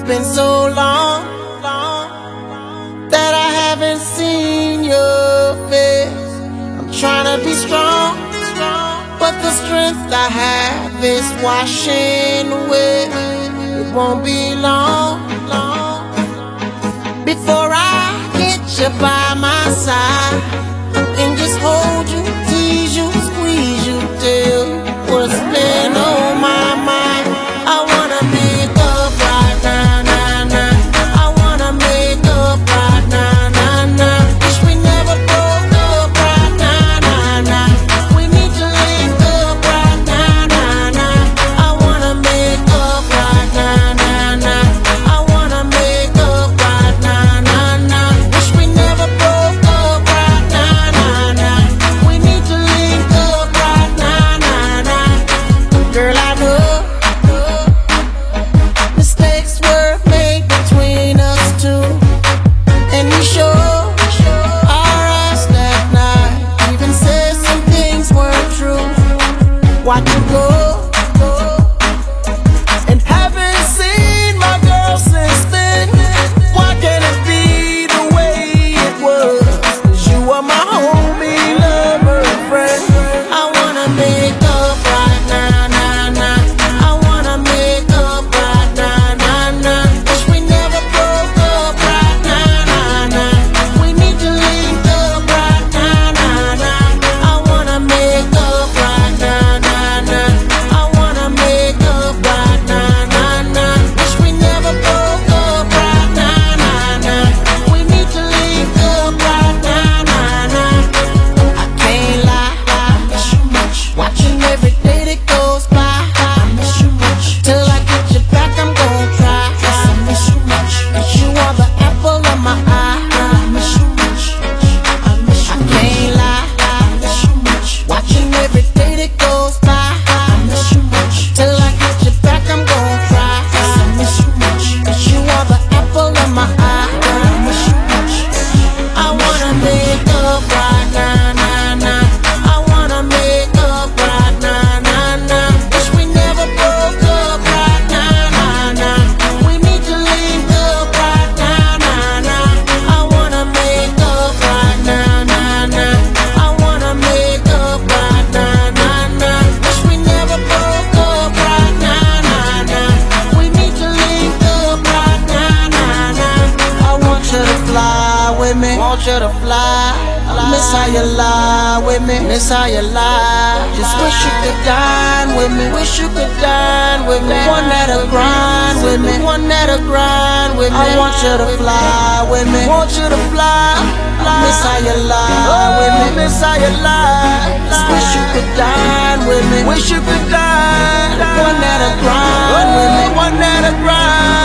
been so long that I haven't seen your face. I'm trying to be strong, but the strength I have is washing away. It won't be long before I get you by my side and just hold you, tease you, squeeze you, tell you what's been on my mind. I wanna make up right now, now, now. I wanna make up right now, now, now. Wish we never broke up right now, now, now. We need to link up right now, now, now. I wanna make up right now, now, now. I wanna make up right now, now, now. Wish we never broke up right now, now, now. We need to link up right now, now, now. Girl, I know mistakes were made between us two, and we sure our eyes that night even said some things weren't true. Watch you go, and haven't seen my girl since then. Why can't it be the way it was? 'Cause you are my homie, lover, and friend. I wanna make up right now, now, now. I wanna make up right now, now, now. Wish we never broke up right now, now, now. We need to link up right now, now, now. I wanna make up right now, now, now. I wanna make up right now, now, now. Wish we never broke up right now, now, now. We need to link up right now, now, now. I can't lie, I miss you much. Watching every day that goes by, I miss you much. Till I get you back, I'm gon' try. Yes, I miss you much. 'Cause you are the apple of my eye. I miss you much. I miss you. I can't lie, I miss you much. Watching every day that goes by, I miss you much. Till I get you back, I'm gon' try. Yes, I miss you much. 'Cause you are the apple of my eye. I miss you much. I wanna make up right now, now, now. I wanna make up right now, now, now. Wish we never broke up right now, now, now. We need to link up right now, now, now. I wanna make up right now, now, now. I wanna make up right now, now, now. Wish we never broke up right now, now, now. We need to link up right now, now, now. I want you to fly with me, want you to fly. I miss how you lie with me, miss how you lie. Just wish you could dine with me, wish you could dine with me. One that'll grind with me, one that'll grind with me. I want you to fly with me, want you to fly. I miss how you lie with me, miss how you lie. Just wish you could dine with me, wish you could dine. One that'll grind with me, one that'll grind.